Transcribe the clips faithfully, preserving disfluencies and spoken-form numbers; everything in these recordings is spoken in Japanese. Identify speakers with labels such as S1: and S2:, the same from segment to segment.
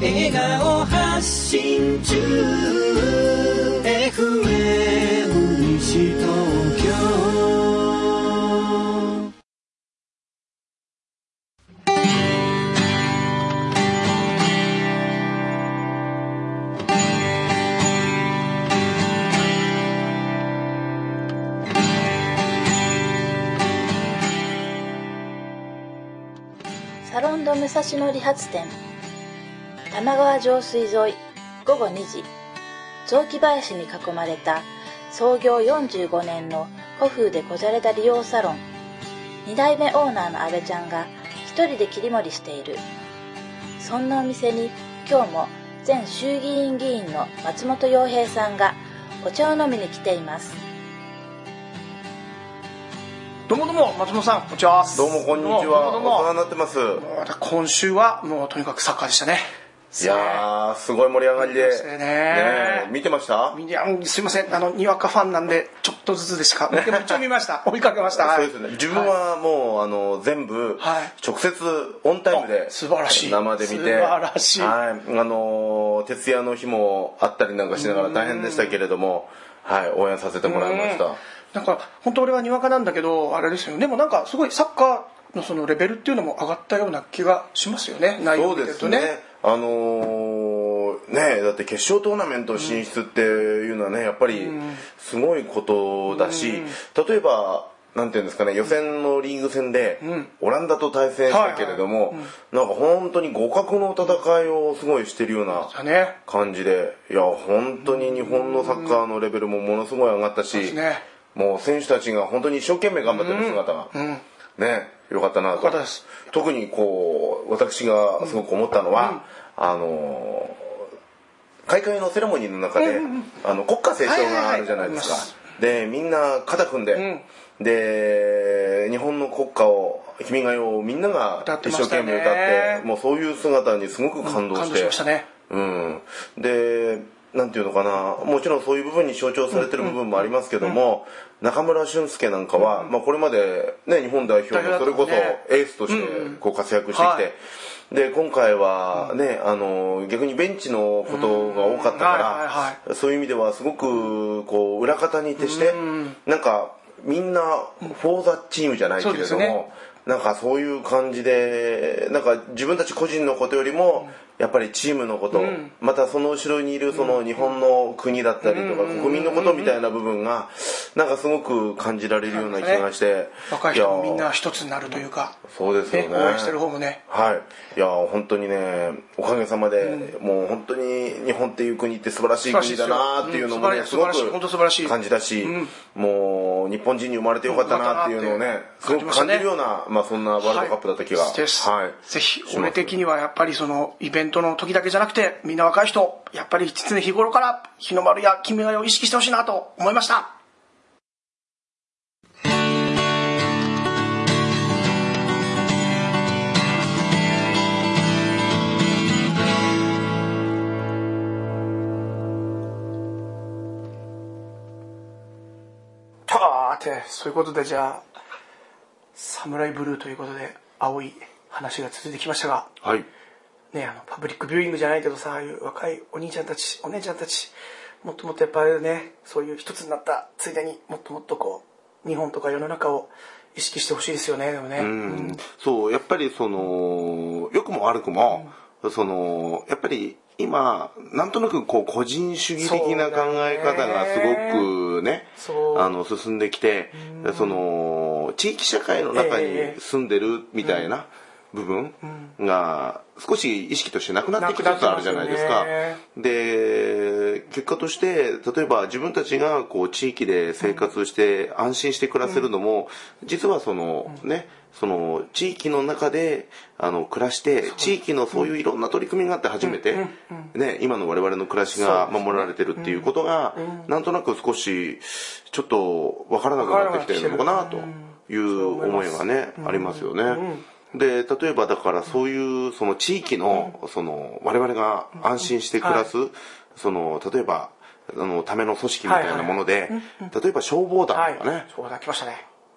S1: 笑顔発信中 エフエム 西東京。
S2: サロンド武蔵野理髪店玉川上水沿い午後にじ、雑木林に囲まれた創業よんじゅうごねんの古風でこじゃれた理容サロン。に代目オーナーの阿部ちゃんが一人で切り盛りしている。そんなお店に今日も前衆議院議員の松本洋平さんがお茶を飲みに来ています。
S3: どうもどうも、松本さん、こんにちは。
S4: どうもこんにちは。お世話になってます。
S3: 今週はもうとにかくサッカーでしたね。
S4: いやー、すごい盛り上がりで。
S3: ねね
S4: 見てました？
S3: いや、すいません、あのにわかファンなんでちょっとずつでしか。でも一応見ました。追いかけました。
S4: そうですね。自分はもうあの全部直接オンタイムで
S3: 素晴らしい
S4: 生で見て、
S3: 素晴らしい。
S4: はい、あの徹夜の日もあったりなんかしながら大変でしたけれども、はい、応援させてもらいました。
S3: なんか本当俺はにわかなんだけどあれですよ。でもなんかすごいサッカーのそのレベルっていうのも上がったような気がしますよね。内容を見てるとね。そうですね。あの
S4: ー、ねだって決勝トーナメント進出っていうのはねやっぱりすごいことだし、例えばなんていうんですかね、予選のリーグ戦でオランダと対戦したけれども、はいはい、なんか本当に互角の戦いをすごいしてるような感じで、いや本当に日本のサッカーのレベルもものすごい上がったし、もう選手たちが本当に一生懸命頑張ってる姿が、うんうん、ねよかったなと。特にこう私がすごく思ったのは、うん、あの開会のセレモニーの中で、うんうん、あの国歌斉唱があるじゃないですか。はいはいはい、でみんな肩組んで、うん、で日本の国歌を君が代をみんなが一生懸命歌って、もうそういう姿にすごく感動して、うん、感動しましたね。うん、でなんていうのかな、もちろんそういう部分に象徴されてる部分もありますけども、うんうん、中村俊輔なんかは、うんまあ、これまで、ね、日本代表のそれこそエースとしてこう活躍してきて、うんうん、で今回は、ね、あの逆にベンチのことが多かったから、うんはいはいはい、そういう意味ではすごくこう裏方に徹して、うん、なんかみんなフォーザチームじゃないけれども、ね、なんかそういう感じでなんか自分たち個人のことよりも、うんやっぱりチームのこと、うん、またその後ろにいるその日本の国だったりとか、うん、国民のことみたいな部分がなんかすごく感じられるような気がして、ね、
S3: 若い人もみんな一つになるというか、
S4: そうですよね、
S3: 応援してる方もね、
S4: はい、いや本当にねおかげさまで、うん、もう本当に日本っていう国って素晴らしい国だなっていうのもね、うん、すごく感じたし、うん、もう日本人に生まれてよかったなっていうのをねすごく感じるような、まあ、そんなワールドカップだった気が、
S3: はいはい、ぜひ俺的にはやっぱりそのイベントの時だけじゃなくてみんな若い人やっぱり常日頃から日の丸や君が代を意識してほしいなと思いました。さてそういうことでじゃあサムライブルーということで青い話が続いてきましたが、
S4: はい
S3: ね、あのパブリックビューイングじゃないけどさ、ああいう若いお兄ちゃんたちお姉ちゃんたちもっともっとやっぱりねそういう一つになったついでにもっともっとこう日本とか世の中を意識してほしいですよね。でもね、うん
S4: うん、そうやっぱりその良くも悪くも、うん、そのやっぱり今なんとなくこう個人主義的な考え方がすごくねあの進んできて、うん、その地域社会の中に住んでるみたいな、えーうん部分が少し意識としてなくなってきつつあるじゃないですか。で結果として例えば自分たちがこう地域で生活して安心して暮らせるのも実はそのねその地域の中であの暮らして地域のそういういろんな取り組みがあって初めてね今の我々の暮らしが守られてるっていうことがなんとなく少しちょっと分からなくなってきてるのかなという思いがねありますよね。で例えばだからそういうその地域のその我々が安心して暮らすその例えばあのための組織みたいなもので例えば消防団とかね
S3: 消防団来ましたね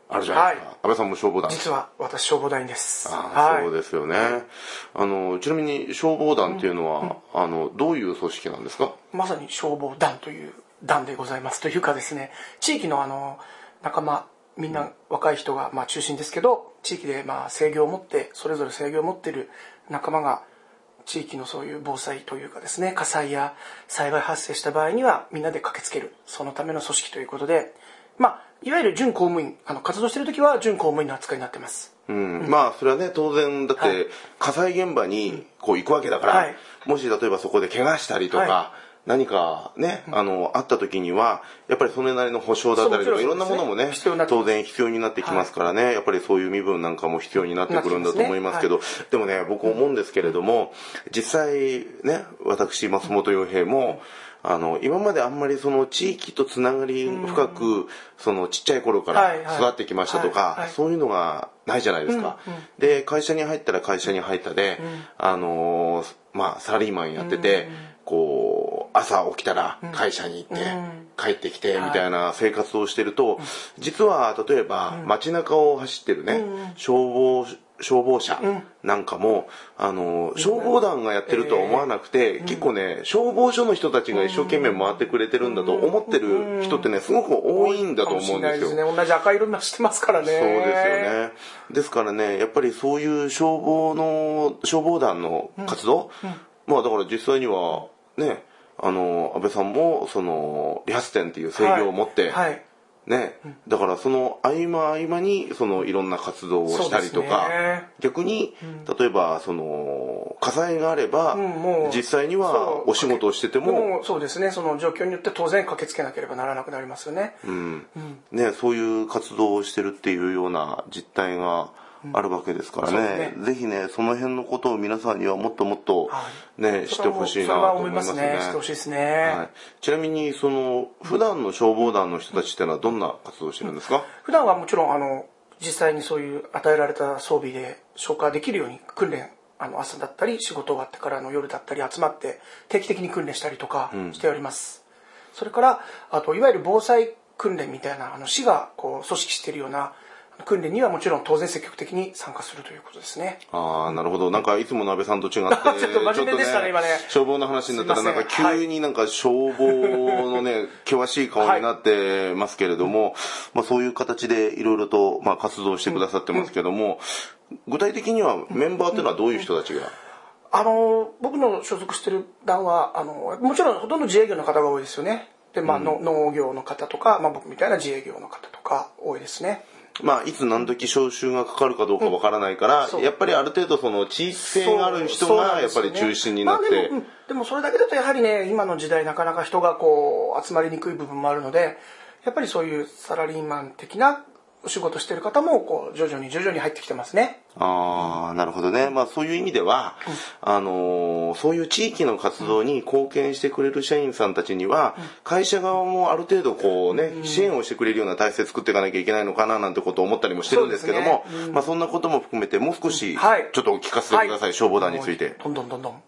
S4: あるじゃないですか。はい、安倍さんも消防団。
S3: 実は私消防団員です。
S4: あ、はい、そうですよね。あのちなみに消防団っていうのは、うんうん、あのどういう組織なんですか？
S3: まさに消防団という団でございます。というかですね、地域のあの仲間みんな若い人がまあ中心ですけど、地域でまあ制御を持ってそれぞれ制御を持っている仲間が地域のそういう防災というかですね、火災や災害発生した場合にはみんなで駆けつける、そのための組織ということで、まあいわゆる準公務員、あの活動している時は準公務員の扱いになってます。
S4: うん、うん、まあそれはね当然だって、はい、火災現場にこう行くわけだから、はい、もし例えばそこで怪我したりとか、はい、何かね、あのあった時にはやっぱりそれなりの保証だったりとかいろんなものもね当然必要になってきますからね、はい、やっぱりそういう身分なんかも必要になってくるんだと思いますけど、ね、はい、でもね僕思うんですけれども、実際ね私松本洋平もあの今まであんまりその地域とつながり深くそのちっちゃい頃から育ってきましたとかそういうのがないじゃないですか。で会社に入ったら会社に入ったで、あのまあサラリーマンやっててこう朝起きたら会社に行って帰ってきてみたいな生活をしてると、実は例えば街中を走ってるね消防消防車なんかも、あの消防団がやってるとは思わなくて、結構ね消防署の人たちが一生懸命回ってくれてるんだと思ってる人ってねすごく多いんだと思うんですよ。
S3: 同じ赤色のしてますからね。
S4: そうですよね。ですからねやっぱりそういう消防の消防団の活動、まあだから実際にはね、あの安倍さんもその理髪店っていう制御を持って、はいはい、ね、だからその合間合間にそのいろんな活動をしたりとか、ね、逆に、うん、例えばその火災があれば、うん、もう実際にはお仕事をしてても、
S3: もうそうですね、その状況によって当然駆けつけなければならなくなりますよね。
S4: うんうんね、そういう活動をしてるっていうような実態があるわけですからね、うん、ね、ぜひねその辺のことを皆さんにはもっともっとね、はい、してほしいなと思いますね。
S3: してほしいですね、
S4: はい、ちなみにその普段の消防団の人たちってのはどんな活動をしてるんですか？うん、
S3: 普段はもちろんあの実際にそういう与えられた装備で消火できるように訓練、あの朝だったり仕事終わってからの夜だったり集まって定期的に訓練したりとかしております、うん、それからあといわゆる防災訓練みたいなあの市がこう組織しているような訓練にはもちろん当然積極的に参加するということですね。
S4: ああ、なるほど。なんかいつもの安倍さんと違ってちょ
S3: っと真面目でしたね、今ね。
S4: 消防の話になったらなんか急になんか消防のね険しい顔になってますけれども、はい、まあそういう形でいろいろとまあ活動してくださってますけども、うん、具体的にはメンバーっていうのはどういう人たちが？
S3: あの僕の所属してる団はあのもちろんほとんど自営業の方が多いですよね。でまあ、うん、の農業の方とか、まあ、僕みたいな自営業の方とか多いですね。
S4: まあ、いつ何時招集がかかるかどうかわからないから、うん、やっぱりある程度その地域性がある人がやっぱり中心になって、
S3: まあ、でも、うん、でもそれだけだとやはりね今の時代なかなか人がこう集まりにくい部分もあるので、やっぱりそういうサラリーマン的なお仕事してる方もこう徐々に徐々に入ってきてますね。
S4: ああ、なるほどね。まあそういう意味では、うん、あのー、そういう地域の活動に貢献してくれる社員さんたちには、うん、会社側もある程度こうね、うん、支援をしてくれるような体制作っていかなきゃいけないのかななんてことを思ったりもしてるんですけども、ね、うん、まあそんなことも含めてもう少しちょっとお聞かせてください、はい、消防団について。
S3: どんどんどんどん。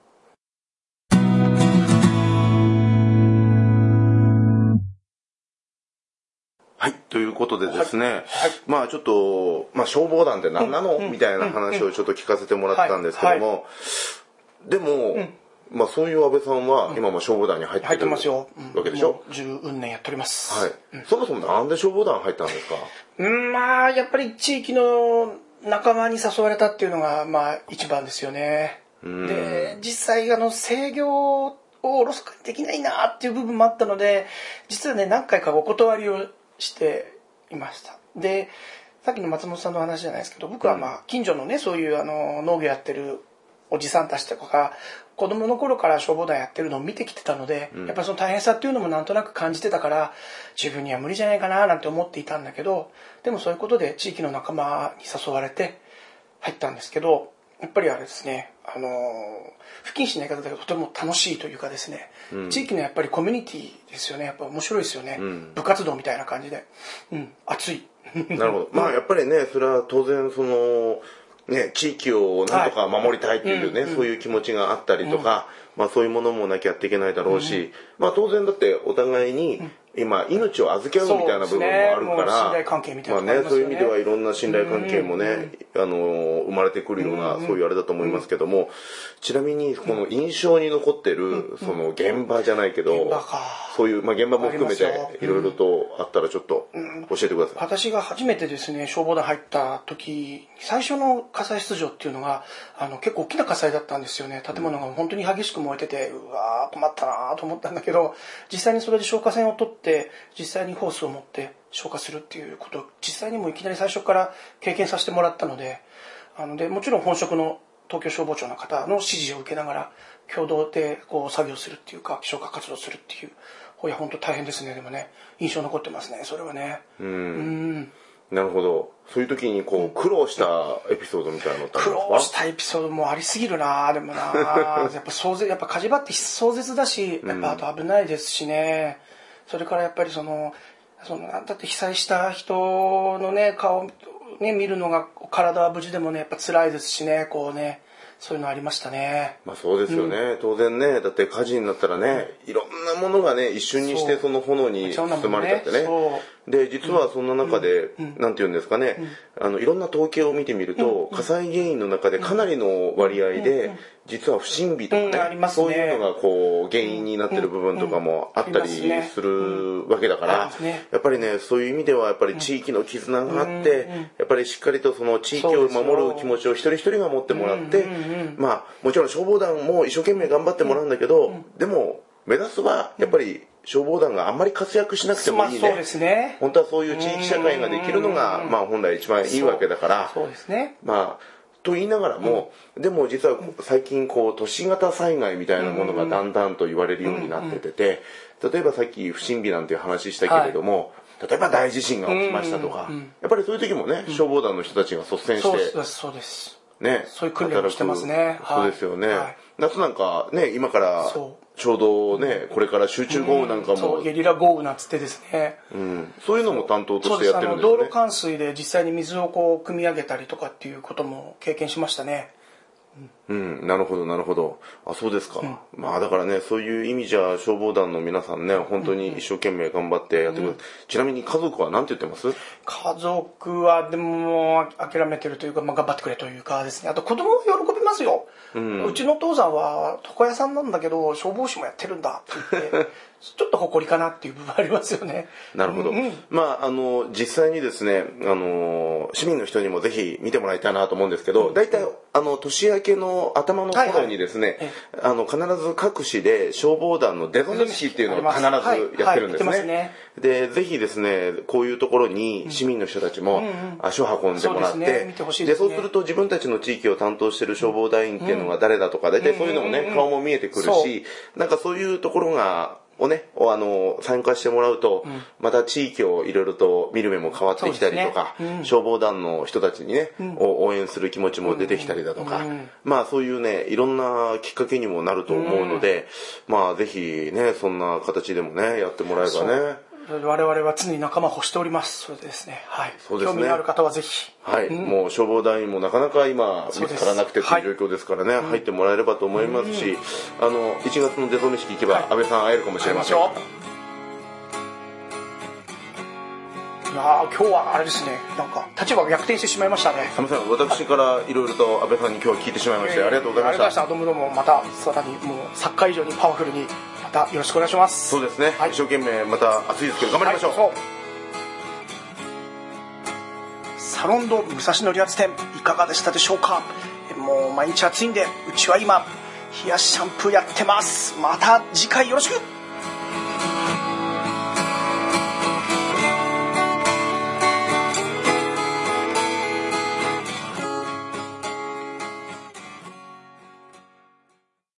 S4: はい、ということでですね、はいはい、まあちょっと、まあ、消防団って何なの、うん、みたいな話をちょっと聞かせてもらったんですけども、はいはい、でも、うん、まあそういう安倍さんは今も消防団に入ってる、うん、
S3: ますよ、
S4: うん、わけでしょ。
S3: じゅうねんやっております、
S4: はい、うん、そもそもなんで消防団入ったんですか？
S3: うん、まあやっぱり地域の仲間に誘われたっていうのがまあ一番ですよね。で実際あの制御をおろそかにできないなっていう部分もあったので、実はね何回かお断りをしていました。でさっきの松本さんの話じゃないですけど、僕はまあ近所のねそういうあの農業やってるおじさんたちとかが子供の頃から消防団やってるのを見てきてたので、うん、やっぱりその大変さっていうのもなんとなく感じてたから、自分には無理じゃないかななんて思っていたんだけど、でもそういうことで地域の仲間に誘われて入ったんですけど、やっぱりあれですね、あの不謹慎な言い方だけどとても楽しいというかですね、うん、地域のやっぱりコミュニティですよね。やっぱ面白いですよね、うん、部活動みたいな感じで、うん、熱い
S4: なるほど。まあやっぱりねそれは当然そのね地域をなんとか守りたいっていうね、はい、そういう気持ちがあったりとか、 まあ、そういうものもなきゃやっていけないだろうし、うん、まあ、当然だってお互いに今命を預け合うみたいな部分もあるから、
S3: 信頼関係みたいな、
S4: まあね、そういう意味ではいろんな信頼関係もね、あの生まれてくるような、そういうあれだと思いますけども、ちなみにこの印象に残ってるその現場じゃないけど、そういう、まあ、現場も含めていろいろとあったらちょっと教えてください。
S3: 私が初めてですね消防団入った時、最初の火災出場っていうのがあの結構大きな火災だったんですよね。建物が本当に激しく燃えてて、うわー困ったなと思ったんだけど、実際にそれで消火栓を取って実際にホースを持って消火するっていうことを実際にもいきなり最初から経験させてもらったので、あのでもちろん本職の東京消防庁の方の指示を受けながら共同でこう作業するっていうか消火活動するっていう、いや本当大変ですね。でもね印象残ってますねそれはね。うんうん
S4: なるほど。そういう時にこう苦労したエピソードみたいなのってあるんですか？
S3: 苦労したエピソードもありすぎるな。でもなやっぱ壮絶、やっぱ火事場って壮絶だし、やっぱあと危ないですしね、うん、それからやっぱりそのそのだって被災した人のね顔ね見るのが体は無事でもねやっぱ辛いですしね、こうねそういうのありましたね。
S4: まあそうですよね、うん、当然ね、だって火事になったらね、いろんなものがね一瞬にしてその炎に包まれちゃってね。で実はそんな中で、うん、なんていうんですかね、うん、あのいろんな統計を見てみると、うん、火災原因の中でかなりの割合で、うん、実は不審火とかね、うんね、そういうのがこう原因になってる部分とかもあったりするわけだから、うんね、やっぱりねそういう意味ではやっぱり地域の絆があって、うん、やっぱりしっかりとその地域を守る気持ちを一人一人が持ってもらって、うん、まあもちろん消防団も一生懸命頑張ってもらうんだけど、うん、でも目指すはやっぱり消防団があんまり活躍しなくてもいいね、
S3: まあそうですね、
S4: 本当はそういう地域社会ができるのがまあ本来一番いいわけだから、
S3: そうですね、
S4: まあと言いながらも、うん、でも実は最近こう都市型災害みたいなものがだんだんと言われるようになっててて、例えばさっき不審火なんていう話したけれども、はい、例えば大地震が起きましたとか、うんうん、やっぱりそういう時もね、消防団の人たちが率先して、
S3: そうですそうです
S4: ね、
S3: そういう訓練をしてますね。
S4: そうですよね、はい、夏なんかね今からちょうどねこれから集中豪雨なんかも、うん、
S3: そうゲリラ豪雨なんつってですね、
S4: うん、そういうのも担当としてやってるんですね。
S3: そうです、あの道路冠水で実際に水をこう汲み上げたりとかっていうことも経験しましたね。
S4: うん、なるほどなるほど。あ、そうですか、うん、まあだからねそういう意味じゃ消防団の皆さんね本当に一生懸命頑張ってやってくる、うん、ちなみに家族は何て言ってます？
S3: 家族はでも諦めてるというか、まあ、頑張ってくれというかですね、あと子供も喜びますよ、うん、うちのお父さんは床屋さんなんだけど消防士もやってるんだって言ってちょっと誇りかなっていう部分ありますよね。
S4: なるほど、うん、まああの実際にですねあの市民の人にもぜひ見てもらいたいなと思うんですけど、大体、うん、あの年明けの頭の頃にですね、はいはい、あの必ず各市で消防団の出初め式っていうのを必ずやってるんですね。はいはい、ねでぜひですねこういうところに市民の人たちも足を運んでもらって、うんうんうん、そうですね、見てほしいですね。でそうすると自分たちの地域を担当している消防団員っていうのが誰だとか大体そういうのもね、うんうん、顔も見えてくるし、なんかそういうところがをね、あの参加してもらうと、うん、また地域をいろいろと見る目も変わってきたりとか、ね、うん、消防団の人たちにね、うん、応援する気持ちも出てきたりだとか、うん、まあそういうねいろんなきっかけにもなると思うので、うん、まあぜひねそんな形でもねやってもらえばね。
S3: 我々は常に仲間を欲しております。それでですね、はい、そうですね、興味のある方はぜひ、
S4: はい、うん、もう消防団員もなかなか今見つからなくてという状況ですからね、はい、入ってもらえればと思いますし、うん、あのいちがつの出初め式行けば、はい、安倍さん会えるかもしれません。いや
S3: 今日はあれですね、なんか立場が逆転してしまいましたね。
S4: すみません、私からいろいろと安倍さんに今日は聞いてしまいまして、ありがとうございました。
S3: ありがとうございました。どうもどうも、またさらにもうサッカー以上にパワフルにまたよろしくお願いします。
S4: そうですね、はい、一生懸命また暑いですけど頑張りましょう。はい、そう
S3: サロンド武蔵野理髪店いかがでしたでしょうか。もう毎日暑いんでうちは今冷やしシャンプーやってます。また次回よろしく。